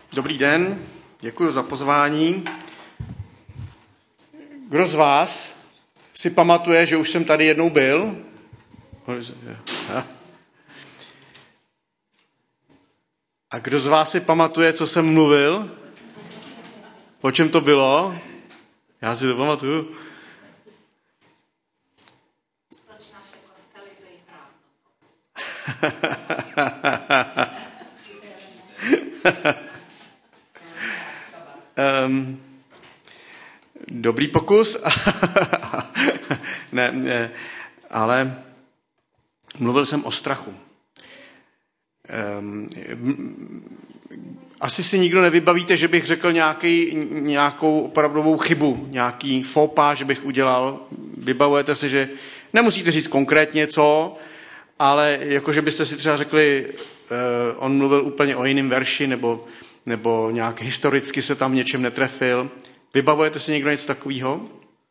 Dobrý den, děkuji za pozvání. Kdo z vás si pamatuje, že už jsem tady jednou byl? A kdo z vás si pamatuje, co jsem mluvil? O čem to bylo? Já si to pamatuju. Proč naše kostely jsou prázdno? Dobrý pokus. ne, ale mluvil jsem o strachu. Asi si nikdo nevybavíte, že bych řekl nějakou opravdovou chybu, nějaký faux pas, že bych udělal. Vybavujete si, že nemusíte říct konkrétně co, ale jakože byste si třeba řekli, on mluvil úplně o jiném verši, nebo nějak historicky se tam v něčem netrefil. Vybavujete si někdo něco takového?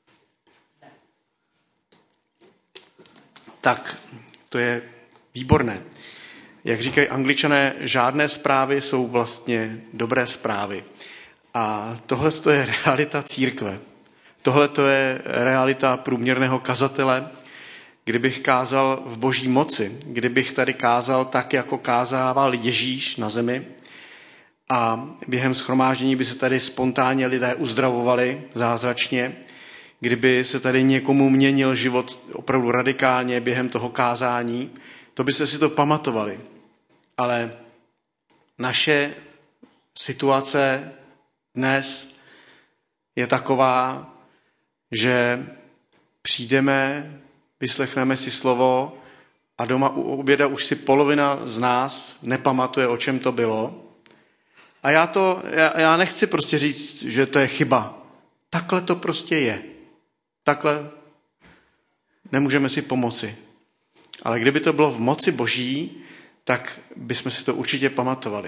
Tak, to je výborné. Jak říkají Angličané, žádné zprávy jsou vlastně dobré zprávy. A tohle je realita církve. Tohle je realita průměrného kazatele. Kdybych kázal v boží moci, kdybych tady kázal tak, jako kázával Ježíš na zemi, a během shromáždění by se tady spontánně lidé uzdravovali zázračně, kdyby se tady někomu měnil život opravdu radikálně během toho kázání, to byste si to pamatovali. Ale naše situace dnes je taková, že přijdeme, vyslechneme si slovo a doma u oběda už si polovina z nás nepamatuje, o čem to bylo. A já nechci prostě říct, že to je chyba. Takhle to prostě je. Takhle nemůžeme si pomoci. Ale kdyby to bylo v moci Boží, tak bychom si to určitě pamatovali.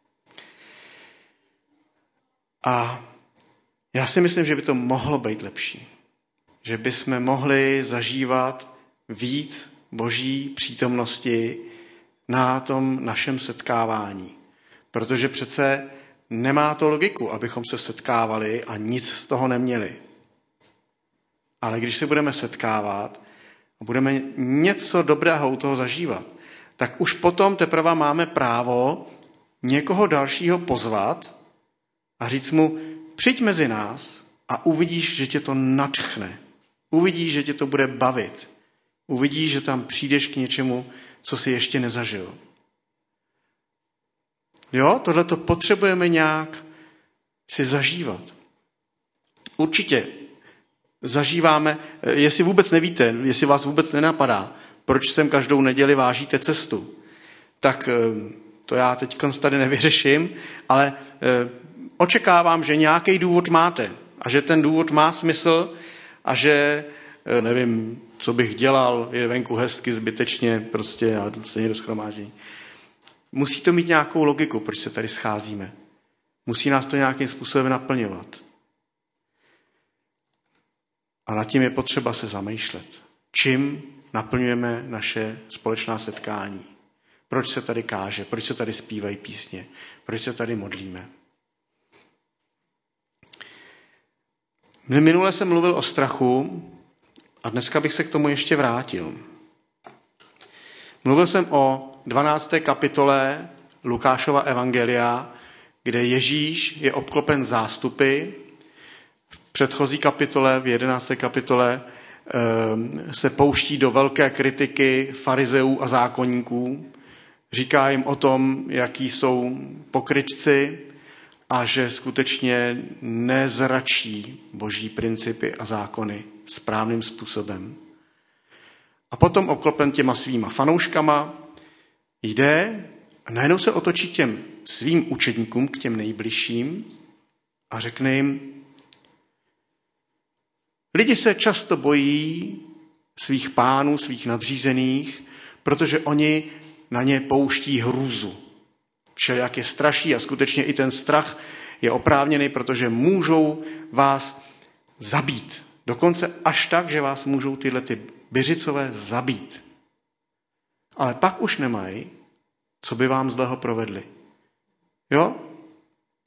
A já si myslím, že by to mohlo být lepší. Že bychom mohli zažívat víc Boží přítomnosti na tom našem setkávání. Protože přece nemá to logiku, abychom se setkávali a nic z toho neměli. Ale když se budeme setkávat a budeme něco dobrého u toho zažívat, tak už potom teprve máme právo někoho dalšího pozvat a říct mu, přijď mezi nás a uvidíš, že tě to nadchne. Uvidíš, že tě to bude bavit. Uvidíš, že tam přijdeš k něčemu, co jsi ještě nezažil. Jo, tohleto potřebujeme nějak si zažívat. Určitě zažíváme, jestli vůbec nevíte, jestli vás vůbec nenapadá, proč sem každou neděli vážíte cestu, tak to já teď tady nevyřeším, ale očekávám, že nějaký důvod máte a že ten důvod má smysl a že, nevím, co bych dělal, je venku hezky, zbytečně, prostě já jdu stejně do shromáždění. Musí to mít nějakou logiku, proč se tady scházíme. Musí nás to nějakým způsobem naplňovat. A nad tím je potřeba se zamýšlet. Čím naplňujeme naše společná setkání? Proč se tady káže? Proč se tady zpívají písně? Proč se tady modlíme? Minule jsem mluvil o strachu a dneska bych se k tomu ještě vrátil. Mluvil jsem o 12. kapitole Lukášova evangelia, kde Ježíš je obklopen zástupy. V předchozí kapitole, v 11. kapitole, se pouští do velké kritiky farizeů a zákonníků. Říká jim o tom, jaký jsou pokrytci a že skutečně nezračí boží principy a zákony správným způsobem. A potom obklopen těma svýma fanouškama jde a najednou se otočí těm svým učedníkům, k těm nejbližším a řekne jim, lidi se často bojí svých pánů, svých nadřízených, protože oni na ně pouští hrůzu. Všelijak je straší a skutečně i ten strach je oprávněný, protože můžou vás zabít. Dokonce až tak, že vás můžou tyhle byřicové zabít. Ale pak už nemají, co by vám zlého provedli. Jo?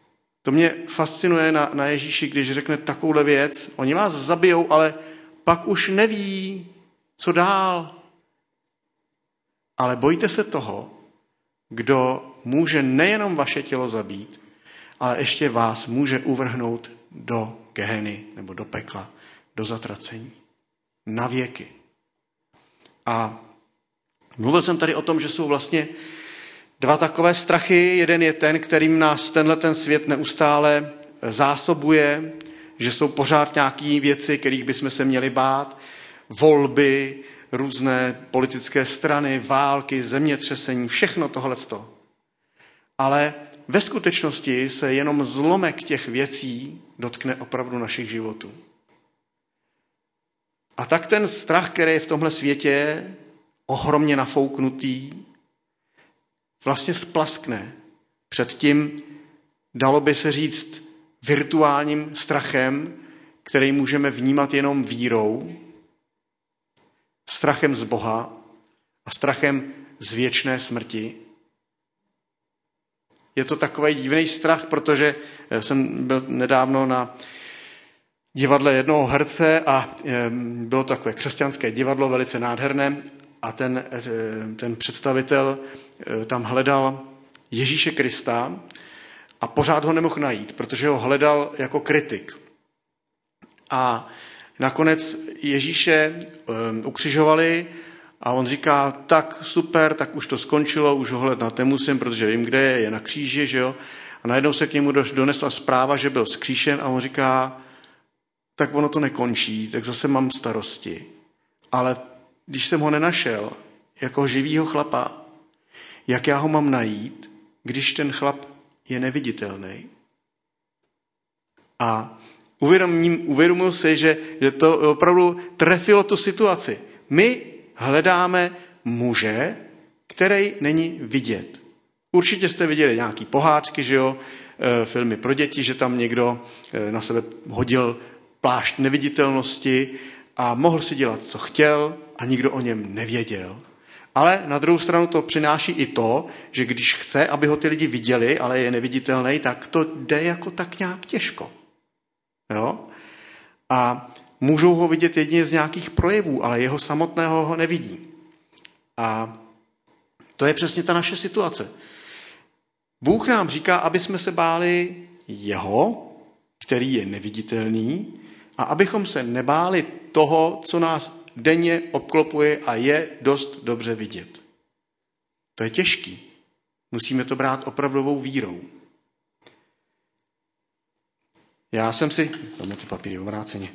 To mě fascinuje na Ježíši, když řekne takovouhle věc. Oni vás zabijou, ale pak už neví, co dál. Ale bojte se toho, kdo může nejenom vaše tělo zabít, ale ještě vás může uvrhnout do Geheny nebo do pekla, do zatracení. Na věky. A mluvil jsem tady o tom, že jsou vlastně dva takové strachy. Jeden je ten, kterým nás ten svět neustále zásobuje, že jsou pořád nějaké věci, kterých bychom se měli bát, volby, různé politické strany, války, zemětřesení, všechno tohleto. Ale ve skutečnosti se jenom zlomek těch věcí dotkne opravdu našich životů. A tak ten strach, který je v tomhle světě ohromně nafouknutý, vlastně splaskne před tím, dalo by se říct, virtuálním strachem, který můžeme vnímat jenom vírou, strachem z Boha a strachem z věčné smrti. Je to takový divný strach, protože jsem byl nedávno na divadle jednoho herce a bylo to takové křesťanské divadlo, velice nádherné, a ten představitel tam hledal Ježíše Krista a pořád ho nemohl najít, protože ho hledal jako kritik. A nakonec Ježíše ukřižovali a on říká, tak super, tak už to skončilo, už ho hledat nemusím, protože vím, kde je na kříži, že jo. A najednou se k němu donesla zpráva, že byl vzkříšen a on říká, tak ono to nekončí, tak zase mám starosti. Ale když jsem ho nenašel jako živýho chlapa, jak já ho mám najít, když ten chlap je neviditelný? A uvědomuji si, že to opravdu trefilo tu situaci. My hledáme muže, který není vidět. Určitě jste viděli nějaký pohádky, že jo, filmy pro děti, že tam někdo na sebe hodil plášť neviditelnosti a mohl si dělat, co chtěl a nikdo o něm nevěděl. Ale na druhou stranu to přináší i to, že když chce, aby ho ty lidi viděli, ale je neviditelný, tak to jde jako tak nějak těžko. Jo? A můžou ho vidět jedině z nějakých projevů, ale jeho samotného ho nevidí. A to je přesně ta naše situace. Bůh nám říká, aby jsme se báli jeho, který je neviditelný, a abychom se nebáli toho, co nás denně obklopuje a je dost dobře vidět. To je těžký. Musíme to brát opravdovou vírou. Já jsem si... Dáme ty papíry obráceně.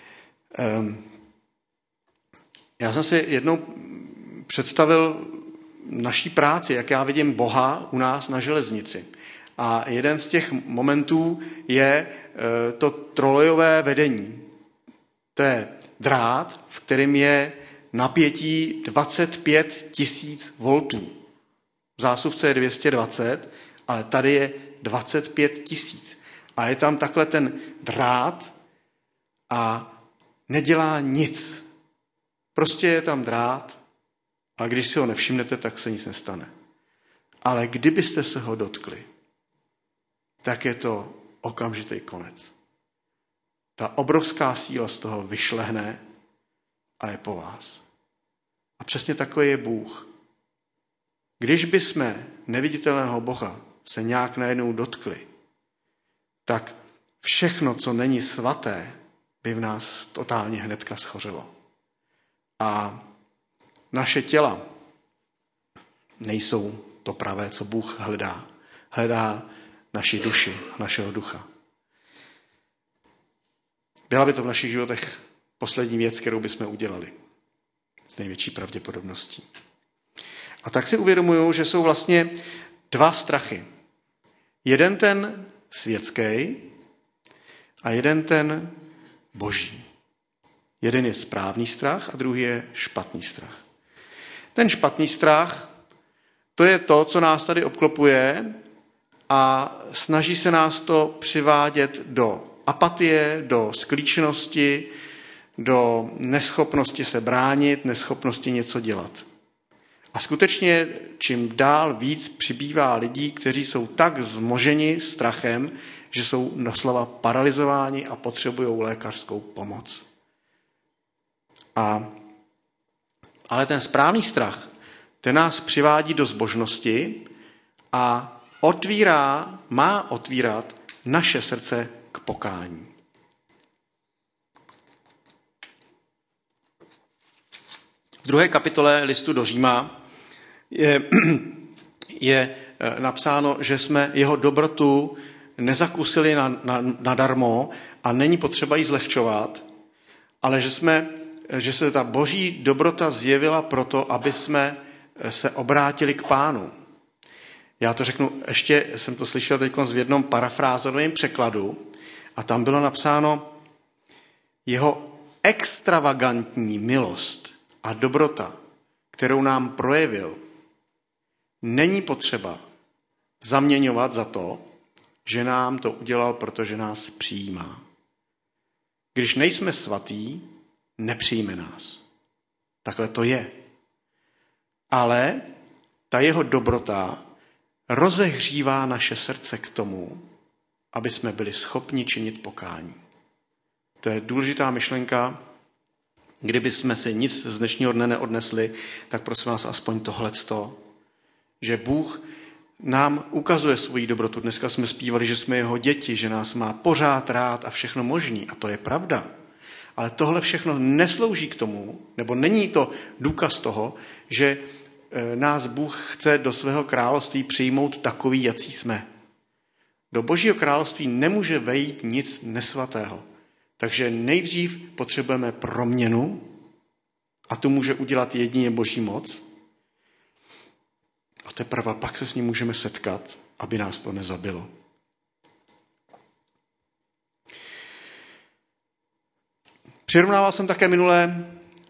Já jsem si jednou představil naší práci, jak já vidím Boha u nás na železnici. A jeden z těch momentů je to trolejové vedení. To je drát, v kterém je napětí 25 000 voltů. V zásuvce je 220, ale tady je 25 000. A je tam takhle ten drát a nedělá nic. Prostě je tam drát a když si ho nevšimnete, tak se nic nestane. Ale kdybyste se ho dotkli, tak je to okamžitý konec. Ta obrovská síla z toho vyšlehne a je po vás. A přesně takový je Bůh. Když bychom neviditelného Boha se nějak najednou dotkli, tak všechno, co není svaté, by v nás totálně hnedka schořelo. A naše těla nejsou to pravé, co Bůh hledá. Hledá naši duši, našeho ducha. Byla by to v našich životech poslední věc, kterou bychom udělali. S největší pravděpodobností. A tak si uvědomuju, že jsou vlastně dva strachy. Jeden ten světský a jeden ten boží. Jeden je správný strach a druhý je špatný strach. Ten špatný strach, to je to, co nás tady obklopuje a snaží se nás to přivádět do apatie, do sklíčenosti, do neschopnosti se bránit, neschopnosti něco dělat. A skutečně čím dál víc přibývá lidí, kteří jsou tak zmoženi strachem, že jsou doslova paralyzováni a potřebují lékařskou pomoc. Ale ten správný strach, ten nás přivádí do zbožnosti a má otvírat naše srdce k pokání. V 2. kapitole listu do Říma je napsáno, že jsme jeho dobrotu nezakusili nadarmo a není potřeba ji zlehčovat, ale že se ta boží dobrota zjevila proto, aby jsme se obrátili k Pánu. Já to řeknu, ještě jsem to slyšel teď v jednom parafrázovém překladu a tam bylo napsáno jeho extravagantní milost a dobrota, kterou nám projevil, není potřeba zaměňovat za to, že nám to udělal, protože nás přijímá. Když nejsme svatí, nepřijme nás. Takhle to je. Ale ta jeho dobrota rozehřívá naše srdce k tomu, aby jsme byli schopni činit pokání. To je důležitá myšlenka. Kdyby jsme si nic z dnešního dne neodnesli, tak prosím vás aspoň tohleto, že Bůh nám ukazuje svoji dobrotu. Dneska jsme zpívali, že jsme jeho děti, že nás má pořád rád a všechno možný. A to je pravda. Ale tohle všechno neslouží k tomu, nebo není to důkaz toho, že nás Bůh chce do svého království přijmout takový, jací jsme. Do Božího království nemůže vejít nic nesvatého. Takže nejdřív potřebujeme proměnu a tu může udělat jedině Boží moc. A teprve pak se s ním můžeme setkat, aby nás to nezabilo. Přirovnával jsem také minule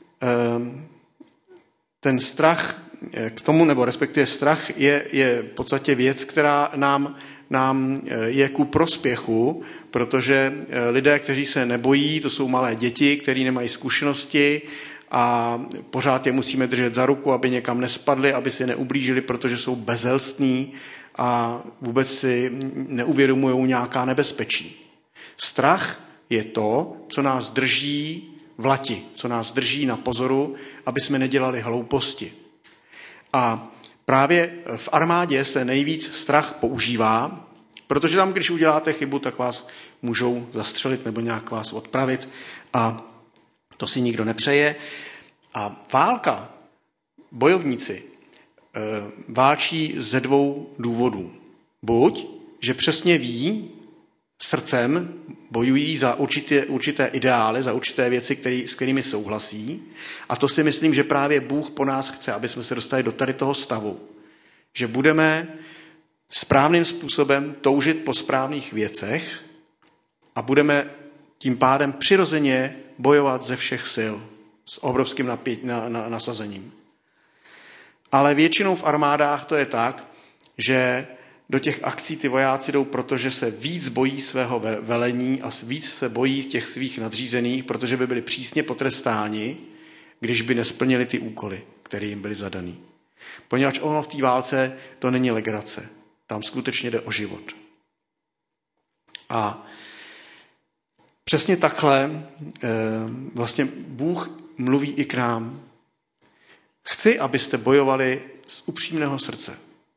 ten strach k tomu, nebo respektive strach je v podstatě věc, která nám je ku prospěchu, protože lidé, kteří se nebojí, to jsou malé děti, kteří nemají zkušenosti a pořád je musíme držet za ruku, aby někam nespadli, aby si neublížili, protože jsou bezelstní a vůbec si neuvědomují nějaká nebezpečí. Strach je to, co nás drží v lati, co nás drží na pozoru, aby jsme nedělali hlouposti. A právě v armádě se nejvíc strach používá, protože tam, když uděláte chybu, tak vás můžou zastřelit nebo nějak vás odpravit a to si nikdo nepřeje. A válka, bojovníci, válčí ze 2 důvodů. Buď, že přesně ví, srdcem bojují za určité ideály, za určité věci, s kterými souhlasí. A to si myslím, že právě Bůh po nás chce, aby jsme se dostali do tady toho stavu. Že budeme správným způsobem toužit po správných věcech a budeme tím pádem přirozeně bojovat ze všech sil s obrovským nasazením. Ale většinou v armádách to je tak, že do těch akcí ty vojáci jdou, protože se víc bojí svého velení a víc se bojí těch svých nadřízených, protože by byli přísně potrestáni, když by nesplnili ty úkoly, které jim byly zadaný. Poněvadž ono v té válce to není legrace. Tam skutečně jde o život. A přesně takhle vlastně Bůh mluví i k nám. Chci, abyste bojovali z upřímného srdce.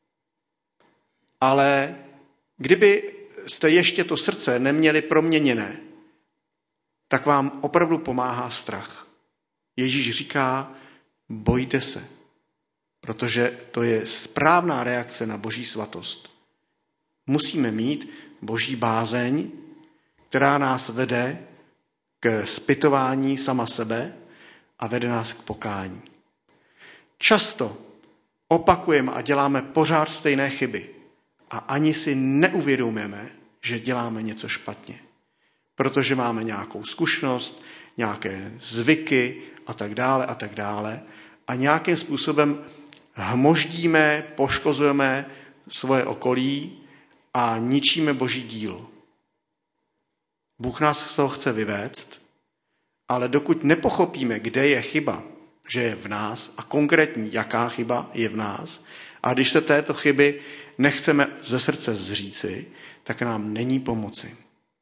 Ale kdyby jste ještě to srdce neměli proměněné, tak vám opravdu pomáhá strach. Ježíš říká, bojte se, protože to je správná reakce na Boží svatost. Musíme mít Boží bázeň, která nás vede k zpytování sama sebe a vede nás k pokání. Často opakujeme a děláme pořád stejné chyby a ani si neuvědomujeme, že děláme něco špatně. Protože máme nějakou zkušenost, nějaké zvyky a tak dále a nějakým způsobem hmoždíme, poškozujeme svoje okolí a ničíme Boží dílo. Bůh nás z toho chce vyvést, ale dokud nepochopíme, kde je chyba, že je v nás a konkrétní, jaká chyba je v nás, a když se této chyby nechceme ze srdce zříci, tak nám není pomoci.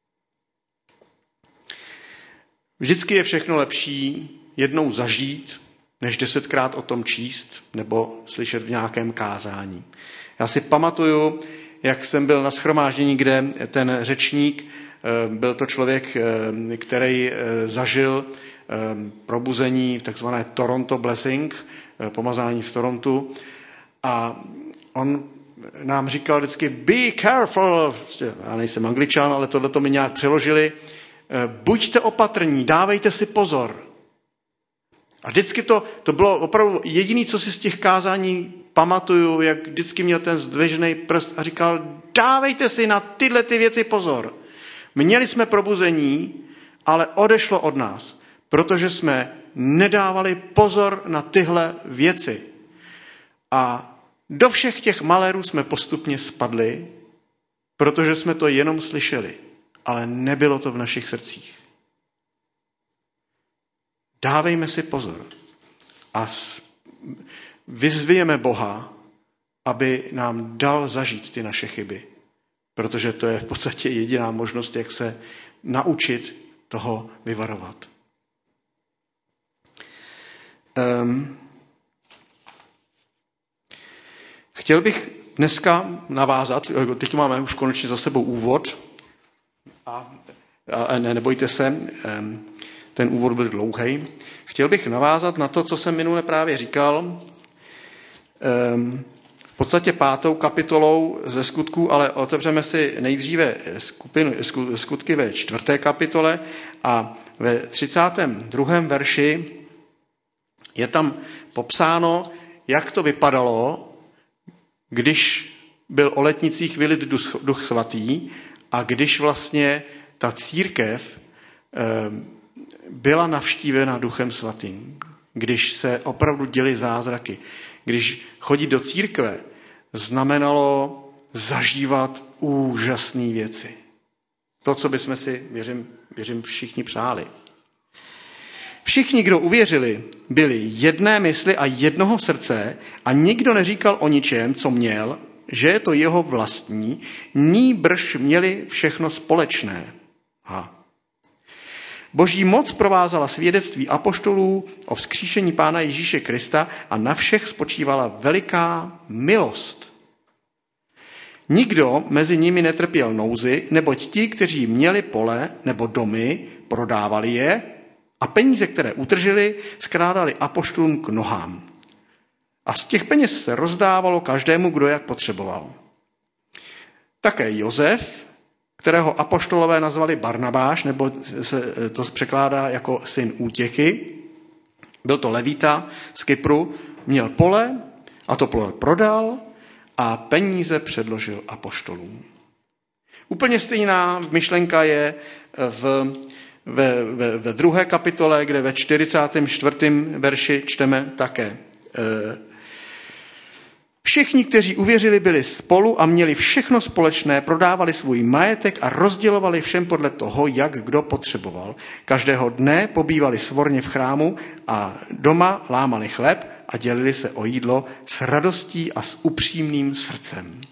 Vždycky je všechno lepší jednou zažít, než 10krát o tom číst nebo slyšet v nějakém kázání. Já si pamatuju, jak jsem byl na shromáždění, kde ten řečník, byl to člověk, který zažil probuzení, takzvané Toronto Blessing, pomazání v Torontu. A on nám říkal vždycky, be careful, já nejsem Angličan, ale tohleto mi nějak přeložili, buďte opatrní, dávejte si pozor. A vždycky to bylo opravdu jediné, co si z těch kázání pamatuju, jak vždycky měl ten zdvižený prst a říkal, dávejte si na tyhle ty věci pozor. Měli jsme probuzení, ale odešlo od nás, protože jsme nedávali pozor na tyhle věci. A do všech těch malérů jsme postupně spadli, protože jsme to jenom slyšeli, ale nebylo to v našich srdcích. Dávejme si pozor a vyzvějeme Boha, aby nám dal zažít ty naše chyby, protože to je v podstatě jediná možnost, jak se naučit toho vyvarovat. Chtěl bych dneska navázat, teď máme už konečně za sebou úvod, a nebojte se, ten úvod byl dlouhý. Chtěl bych navázat na to, co jsem minule právě říkal, v podstatě 5. kapitolou ze Skutků, ale otevřeme si nejdříve Skutky ve 4. kapitole a ve 32. verši je tam popsáno, jak to vypadalo, když byl o letnicích vylit Duch Svatý a když vlastně ta církev byla navštívena Duchem Svatým, když se opravdu děly zázraky. Když chodit do církve znamenalo zažívat úžasné věci. To, co bychom si, věřím, všichni přáli. Všichni, kdo uvěřili, byli jedné mysli a jednoho srdce a nikdo neříkal o ničem, co měl, že je to jeho vlastní, nýbrž měli všechno společné. Boží moc provázala svědectví apoštolů o vzkříšení Pána Ježíše Krista a na všech spočívala veliká milost. Nikdo mezi nimi netrpěl nouzi, neboť ti, kteří měli pole nebo domy, prodávali je a peníze, které utržili, skládali apoštolům k nohám. A z těch peněz se rozdávalo každému, kdo jak potřeboval. Také Josef, kterého apoštolové nazvali Barnabáš, nebo se to překládá jako syn útěchy. Byl to levita z Kypru, měl pole a to pole prodal a peníze předložil apoštolům. Úplně stejná myšlenka je ve 2. kapitole, kde ve 44. verši čteme také. Všichni, kteří uvěřili, byli spolu a měli všechno společné, prodávali svůj majetek a rozdělovali všem podle toho, jak kdo potřeboval. Každého dne pobývali svorně v chrámu a doma lámali chléb a dělili se o jídlo s radostí a s upřímným srdcem.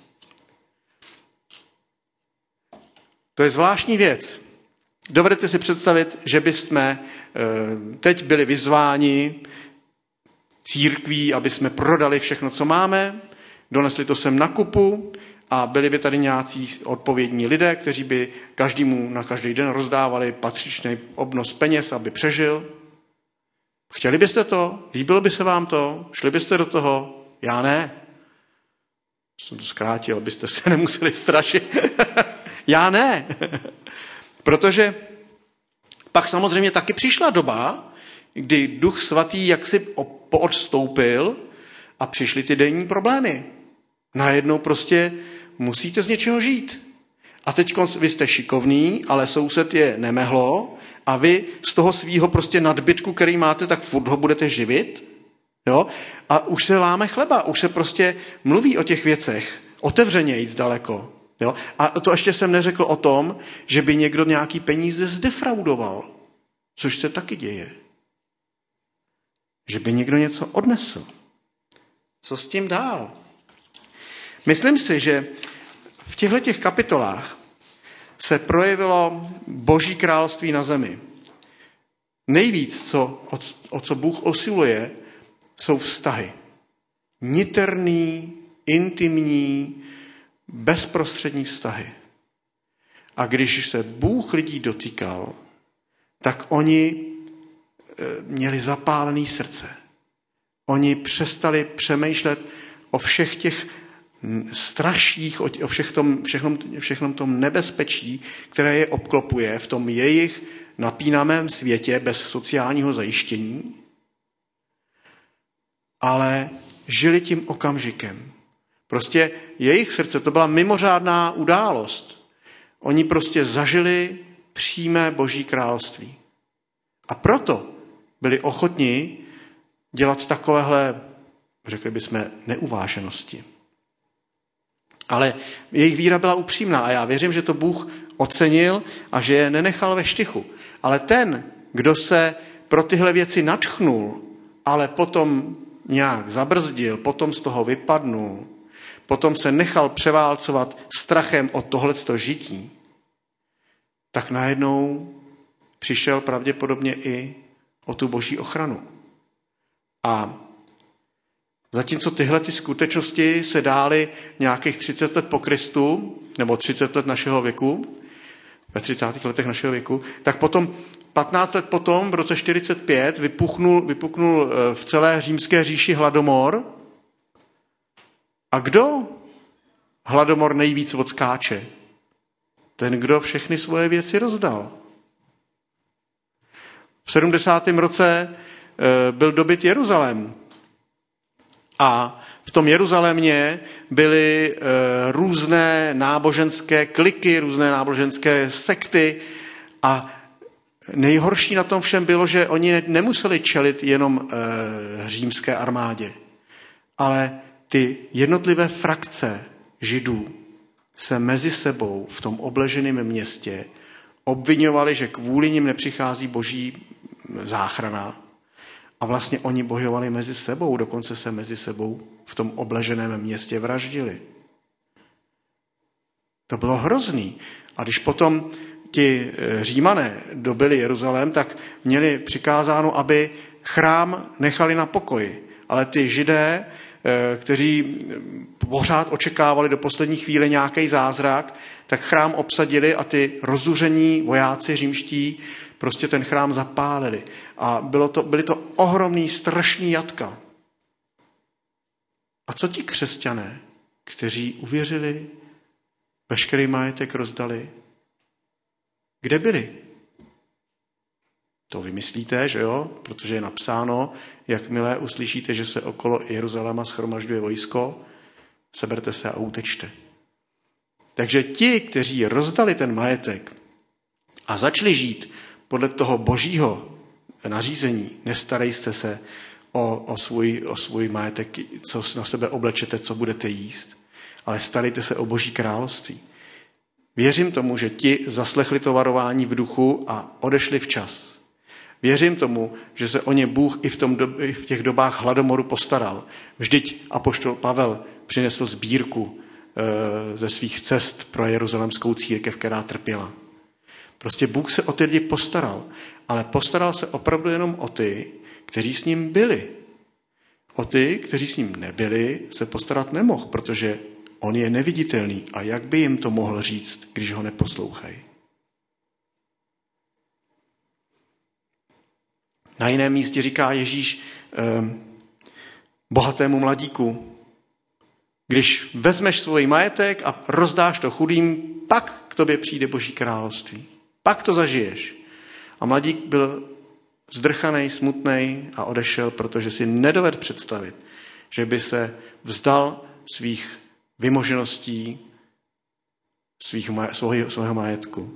To je zvláštní věc. Dovedete si představit, že bychom teď byli vyzváni církví, aby jsme prodali všechno, co máme, donesli to sem na kupu a byli by tady nějací odpovědní lidé, kteří by každému na každý den rozdávali patřičný obnos peněz, aby přežil. Chtěli byste to? Líbilo by se vám to? Šli byste do toho? Já ne. Jsem to zkrátil, abyste se nemuseli strašit. Já ne. Protože pak samozřejmě taky přišla doba, kdy Duch Svatý jaksi poodstoupil a přišly ty denní problémy. Najednou prostě musíte z něčeho žít. A teď vy jste šikovný, ale soused je nemehlo a vy z toho svýho prostě nadbytku, který máte, tak furt ho budete živit. Jo? A už se láme chleba, už se prostě mluví o těch věcech. Otevřeně jít daleko. Jo? A to ještě jsem neřekl o tom, že by někdo nějaký peníze zdefraudoval. Což se taky děje. Že by někdo něco odnesl. Co s tím dál? Myslím si, že v těchto kapitolách se projevilo Boží království na zemi. Nejvíc, o co Bůh usiluje, jsou vztahy. Niterný, intimní, bezprostřední vztahy. A když se Bůh lidí dotýkal, tak oni měli zapálené srdce. Oni přestali přemýšlet o všech těch straších, o všechnom tom nebezpečí, které je obklopuje v tom jejich napínavém světě bez sociálního zajištění, ale žili tím okamžikem. Prostě jejich srdce, to byla mimořádná událost. Oni prostě zažili přímé Boží království. A proto byli ochotní dělat takovéhle, řekli bychom, neuváženosti. Ale jejich víra byla upřímná a já věřím, že to Bůh ocenil a že je nenechal ve štychu. Ale ten, kdo se pro tyhle věci nadchnul, ale potom nějak zabrzdil, potom z toho vypadnul, potom se nechal převálcovat strachem od tohleto žití, tak najednou přišel pravděpodobně i o tu Boží ochranu. A zatímco tyhle ty skutečnosti se dály nějakých 30 let po Kristu, nebo 30 let našeho věku, ve 30. letech našeho věku, tak potom 15 let potom, v roce 45, vypuknul v celé římské říši hladomor. A kdo hladomor nejvíc odskáče? Ten, kdo všechny svoje věci rozdal. V 70. roce byl dobyt Jeruzalém. A v tom Jeruzalémě byly různé náboženské kliky, různé náboženské sekty a nejhorší na tom všem bylo, že oni nemuseli čelit jenom římské armádě, ale ty jednotlivé frakce židů se mezi sebou v tom obleženém městě obviňovali, že kvůli nim nepřichází Boží záchrana. A vlastně oni bojovali mezi sebou, dokonce se mezi sebou v tom obleženém městě vraždili. To bylo hrozný. A když potom ti Římané dobyli Jeruzalém, tak měli přikázáno, aby chrám nechali na pokoji. Ale ty Židé, kteří pořád očekávali do poslední chvíle nějaký zázrak, tak chrám obsadili a ty rozuření vojáci římští prostě ten chrám zapálili. A byly to ohromný, strašný jatka. A co ti křesťané, kteří uvěřili, veškerý majetek rozdali? Kde byli? To vymyslíte, že jo? Protože je napsáno, jakmile uslyšíte, že se okolo Jeruzaléma shromažďuje vojsko, seberte se a utečte. Takže ti, kteří rozdali ten majetek a začali žít podle toho Božího nařízení, nestarejte se o svůj majetek, co na sebe oblečete, co budete jíst, ale starejte se o Boží království. Věřím tomu, že ti zaslechli to varování v duchu a odešli včas. Věřím tomu, že se o ně Bůh i v těch dobách hladomoru postaral. Vždyť apoštol Pavel přinesl sbírku ze svých cest pro jeruzalémskou církev, která trpěla. Prostě Bůh se o ty lidi postaral, ale postaral se opravdu jenom o ty, kteří s ním byli. O ty, kteří s ním nebyli, se postarat nemohl, protože on je neviditelný. A jak by jim to mohl říct, když ho neposlouchají? Na jiném místě říká Ježíš bohatému mladíku, když vezmeš svůj majetek a rozdáš to chudým, pak k tobě přijde Boží království. Pak to zažiješ. A mladík byl zdrchanej, smutnej a odešel, protože si nedovedl představit, že by se vzdal svých vymožeností, svého majetku.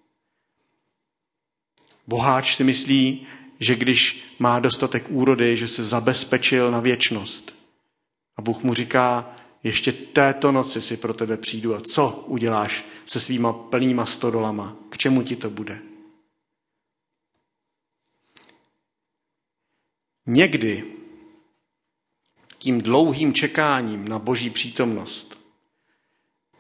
Boháč si myslí, že když má dostatek úrody, že se zabezpečil na věčnost. A Bůh mu říká, ještě této noci si pro tebe přijdu a co uděláš se svýma plnýma stodolama? K čemu ti to bude? Někdy tím dlouhým čekáním na Boží přítomnost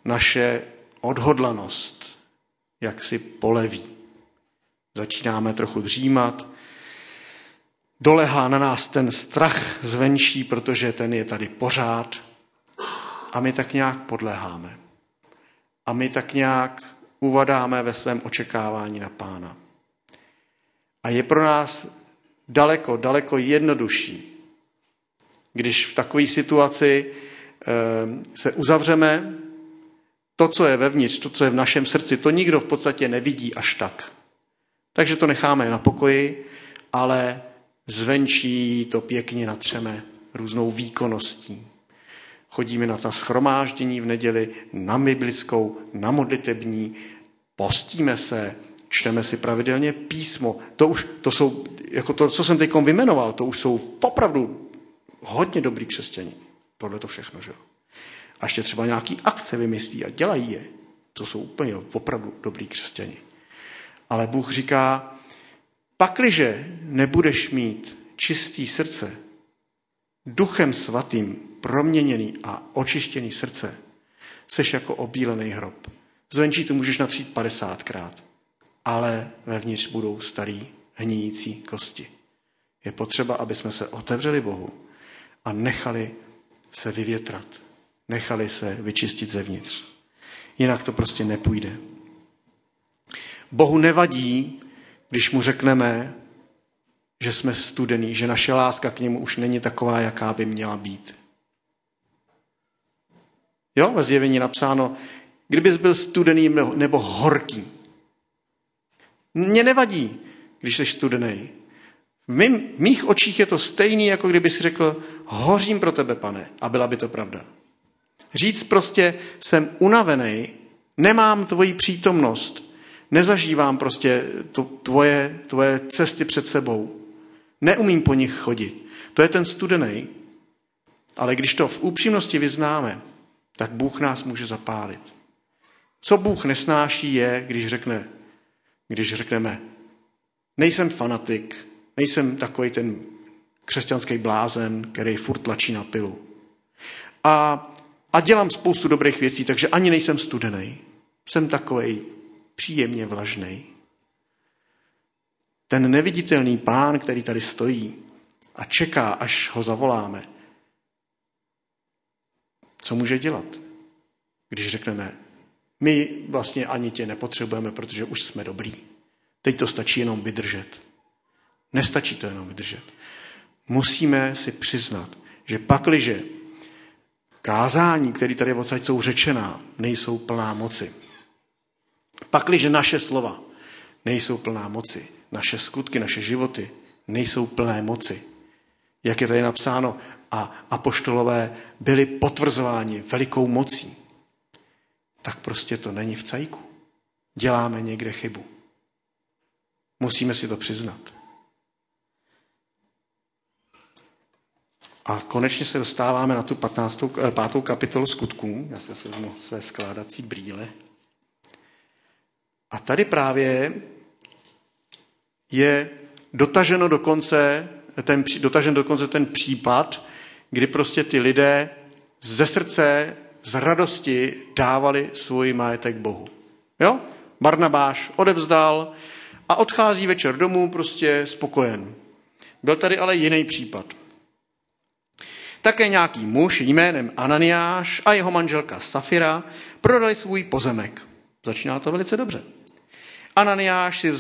naše odhodlanost jak si poleví. Začínáme trochu dřímat, dolehá na nás ten strach zvenčí, protože ten je tady pořád a my tak nějak podléháme. A my tak nějak uvadáme ve svém očekávání na Pána. A je pro nás daleko, daleko jednodušší, když v takové situaci se uzavřeme, to, co je vevnitř, to, co je v našem srdci, to nikdo v podstatě nevidí až tak. Takže to necháme na pokoji, ale zvenčí to pěkně natřeme různou výkonností. Chodíme na ta shromáždění v neděli, na biblickou, na modlitební, postíme se, čteme si pravidelně písmo. To jsou, jako to, co jsem teď vyjmenoval, to už jsou opravdu hodně dobrý křesťani. Tohle to všechno, že jo. A ještě třeba nějaký akce vymyslí a dělají je. To jsou úplně opravdu dobrý křesťani. Ale Bůh říká, pakliže nebudeš mít čistý srdce, Duchem Svatým proměněný a očištěný srdce, seš jako obílený hrob. Zvenčí to můžeš natřít 50krát, ale vevnitř budou starý hníjící kosti. Je potřeba, aby jsme se otevřeli Bohu a nechali se vyvětrat, nechali se vyčistit zevnitř. Jinak to prostě nepůjde. Bohu nevadí, když mu řekneme, že jsme studení, že naše láska k němu už není taková, jaká by měla být. Jo, ve Zjevení napsáno, kdybys byl studený nebo horký. Mně nevadí, když jsi studený. V mých očích je to stejný, jako kdyby si řekl, hořím pro tebe, Pane, a byla by to pravda. Říct prostě, jsem unavený, nemám tvoji přítomnost, nezažívám prostě tvoje cesty před sebou, neumím po nich chodit. To je ten studený. Ale když to v upřímnosti vyznáme, tak Bůh nás může zapálit. Co Bůh nesnáší je, když řekneme, nejsem fanatik, nejsem takový ten křesťanský blázen, který furt tlačí na pilu. A dělám spoustu dobrých věcí, takže ani nejsem studený. Jsem takovej příjemně vlažnej. Ten neviditelný Pán, který tady stojí a čeká, až ho zavoláme, co může dělat, když řekneme, my vlastně ani tě nepotřebujeme, protože už jsme dobrý. Teď to stačí jenom vydržet. Nestačí to jenom vydržet. Musíme si přiznat, že pakliže kázání, které tady odsaď jsou řečená, nejsou plná moci. Pakliže naše slova nejsou plná moci, naše skutky, naše životy nejsou plné moci, jak je tady napsáno, a apoštolové byli potvrzováni velikou mocí, tak prostě to není v cajku. Děláme někde chybu. Musíme si to přiznat. A konečně se dostáváme na tu 5. kapitolu Skutků. Já si vezmu své skládací brýle. A tady právě je dotažen dokonce ten případ, kdy prostě ty lidé ze srdce, z radosti dávali svůj majetek Bohu. Jo? Barnabáš odevzdal a odchází večer domů prostě spokojen. Byl tady ale jiný případ. Také nějaký muž jménem Ananiáš a jeho manželka Safira prodali svůj pozemek. Začíná to velice dobře. Ananiáš si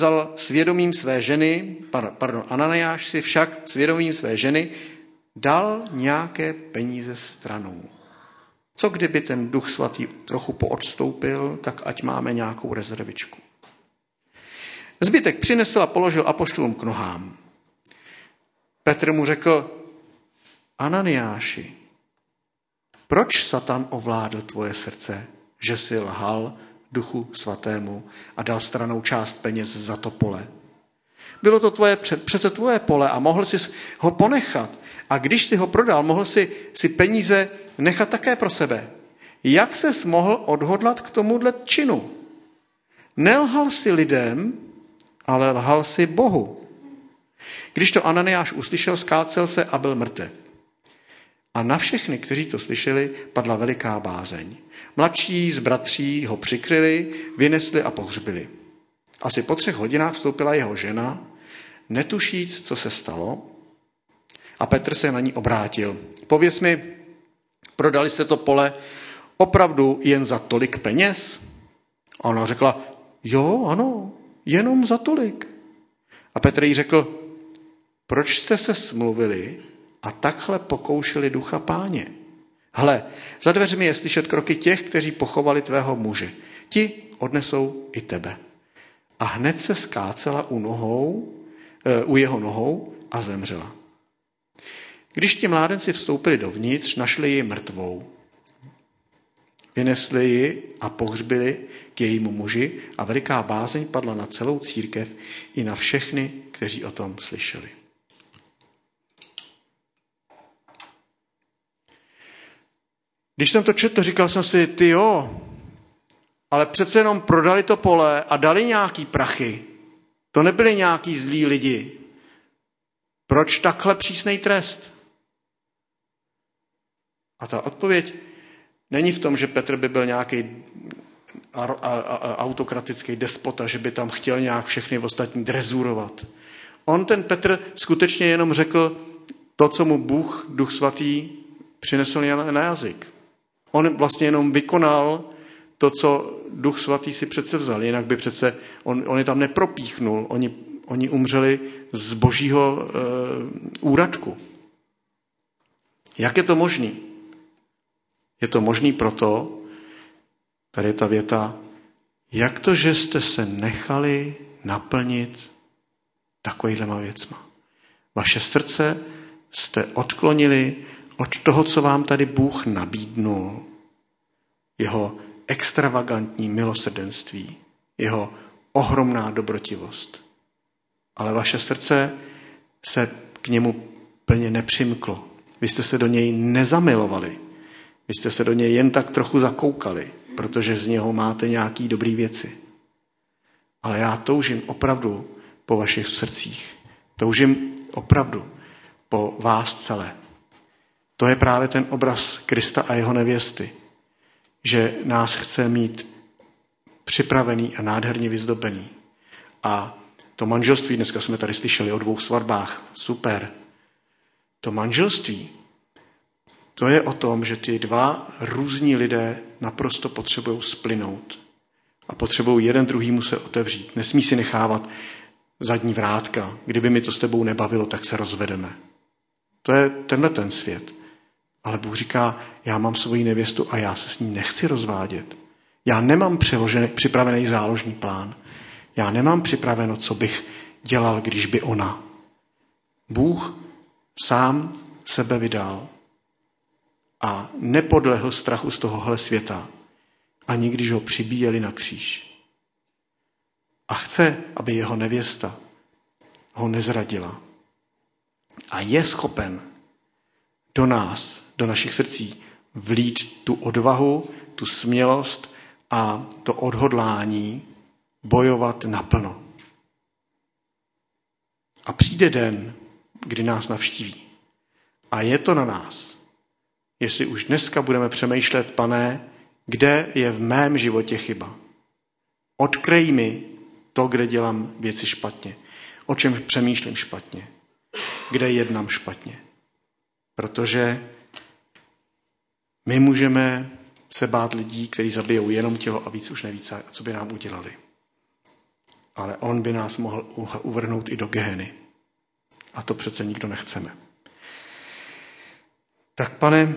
však svědomím své ženy dal nějaké peníze stranou. Co kdyby ten Duch Svatý trochu poodstoupil, tak ať máme nějakou rezervičku. Zbytek přinesl a položil apoštolům k nohám. Petr mu řekl, Ananiáši, proč Satan ovládl tvoje srdce, že jsi lhal Duchu Svatému a dal stranou část peněz za to pole? Bylo to přece tvoje pole a mohl jsi ho ponechat. A když jsi ho prodal, mohl si peníze nechat také pro sebe. Jak ses mohl odhodlat k tomuhle činu? Nelhal si lidem, ale lhal si Bohu. Když to Ananiáš uslyšel, skácel se a byl mrtev. A na všechny, kteří to slyšeli, padla veliká bázeň. Mladší z bratří ho přikryli, vynesli a pohřbili. Asi po 3 hodinách vstoupila jeho žena, netušíc, co se stalo, a Petr se na ní obrátil. Pověz mi, prodali jste to pole opravdu jen za tolik peněz? A ona řekla, jo, ano, jenom za tolik. A Petr jí řekl, proč jste se smluvili a takhle pokoušeli ducha Páně? Hle, za dveřmi je slyšet kroky těch, kteří pochovali tvého muže. Ti odnesou i tebe. A hned se skácela u jeho nohou a zemřela. Když ti mládenci vstoupili dovnitř, našli ji mrtvou. Vynesli ji a pohřbili k jejímu muži a veliká bázeň padla na celou církev i na všechny, kteří o tom slyšeli. Když jsem to četl, říkal jsem si, ty jo, ale přece jenom prodali to pole a dali nějaký prachy. To nebyli nějaký zlí lidi. Proč takhle přísnej trest? A ta odpověď není v tom, že Petr by byl nějaký autokratický despota, že by tam chtěl nějak všechny ostatní drezurovat. On, ten Petr, skutečně jenom řekl to, co mu Bůh, Duch Svatý, přinesl na jazyk. On vlastně jenom vykonal to, co Duch Svatý si přece vzal, jinak by přece, on je tam nepropíchnul, oni umřeli z božího úradku. Jak je to možný? Je to možný proto, tady je ta věta, jak to, že jste se nechali naplnit takovýhlema věcma. Vaše srdce jste odklonili od toho, co vám tady Bůh nabídnul. Jeho extravagantní milosrdenství, jeho ohromná dobrotivost. Ale vaše srdce se k němu plně nepřimklo. Vy jste se do něj nezamilovali. Vy jste se do něj jen tak trochu zakoukali, protože z něho máte nějaký dobrý věci. Ale já toužím opravdu po vašich srdcích. Toužím opravdu po vás celé. To je právě ten obraz Krista a jeho nevěsty, že nás chce mít připravený a nádherně vyzdobený. A to manželství, dneska jsme tady slyšeli o 2 svatbách, super. To manželství, to je o tom, že ty 2 různí lidé naprosto potřebují splynout a potřebují jeden druhýmu se otevřít. Nesmí si nechávat zadní vrátka. Kdyby mi to s tebou nebavilo, tak se rozvedeme. To je tenhle ten svět. Ale Bůh říká, já mám svoji nevěstu a já se s ní nechci rozvádět. Já nemám připravený záložní plán. Já nemám připraveno, co bych dělal, když by ona. Bůh sám sebe vydal a nepodlehl strachu z tohohle světa, ani když ho přibíjeli na kříž. A chce, aby jeho nevěsta ho nezradila. A je schopen do nás, do našich srdcí vlít tu odvahu, tu smělost a to odhodlání bojovat naplno. A přijde den, kdy nás navštíví. A je to na nás. Jestli už dneska budeme přemýšlet, Pane, kde je v mém životě chyba. Odkryj mi to, kde dělám věci špatně. O čem přemýšlím špatně. Kde jednám špatně. Protože my můžeme se bát lidí, kteří zabijou jenom tělo a víc už neví, co by nám udělali. Ale on by nás mohl uvrhnout i do Geheny. A to přece nikdo nechceme. Tak, Pane,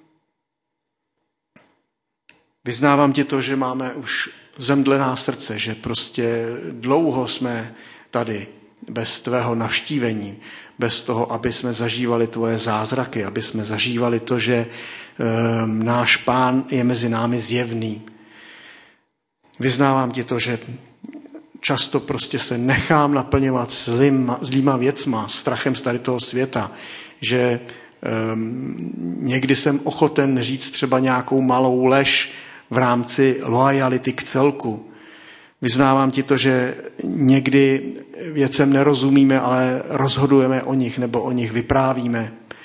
vyznávám ti to, že máme už zemdlená srdce, že prostě dlouho jsme tady bez tvého navštívení, bez toho, aby jsme zažívali tvoje zázraky, aby jsme zažívali to, že náš Pán je mezi námi zjevný. Vyznávám ti to, že často prostě se nechám naplňovat zlýma věcma, strachem z tady toho světa, že někdy jsem ochoten říct třeba nějakou malou lež v rámci loajality k celku. Vyznávám ti to, že někdy věcem nerozumíme, ale rozhodujeme o nich nebo o nich vyprávíme.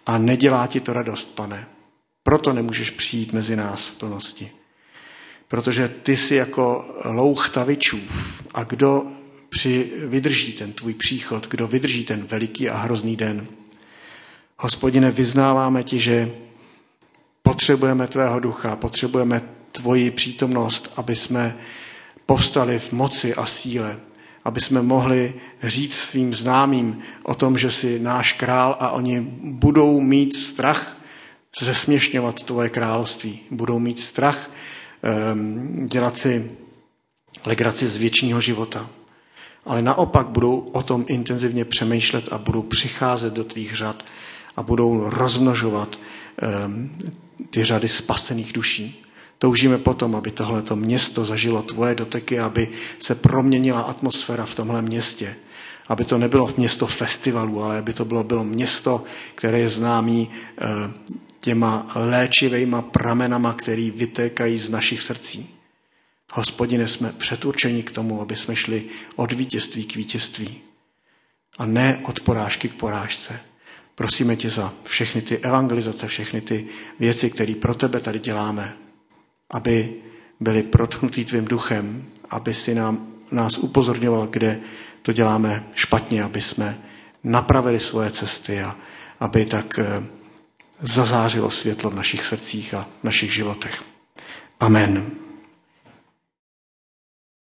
a nedělá ti to radost, Pane. Proto nemůžeš přijít mezi nás v plnosti. Protože ty jsi jako louh tavičův a kdo vydrží ten tvůj příchod, kdo vydrží ten veliký a hrozný den. Hospodine, vyznáváme ti, že potřebujeme tvého ducha, potřebujeme tvoji přítomnost, aby jsme povstali v moci a síle, aby jsme mohli říct svým známým o tom, že jsi náš král a oni budou mít strach zesměšňovat tvoje království. Budou mít strach dělat si legraci z věčního života. Ale naopak budou o tom intenzivně přemýšlet a budou přicházet do tvých řad a budou rozmnožovat ty řady spasených duší. Toužíme potom, aby tohleto město zažilo tvoje doteky, aby se proměnila atmosféra v tomhle městě. Aby to nebylo město festivalu, ale aby to bylo město, které je známý těma léčivejma pramenama, který vytékají z našich srdcí. Hospodine, jsme předurčeni k tomu, aby jsme šli od vítězství k vítězství a ne od porážky k porážce. Prosíme tě za všechny ty evangelizace, všechny ty věci, které pro tebe tady děláme, aby byly protchnutý tvým duchem, aby si nás upozorňoval, kde to děláme špatně, aby jsme napravili svoje cesty a aby tak zazářilo světlo v našich srdcích a v našich životech. Amen.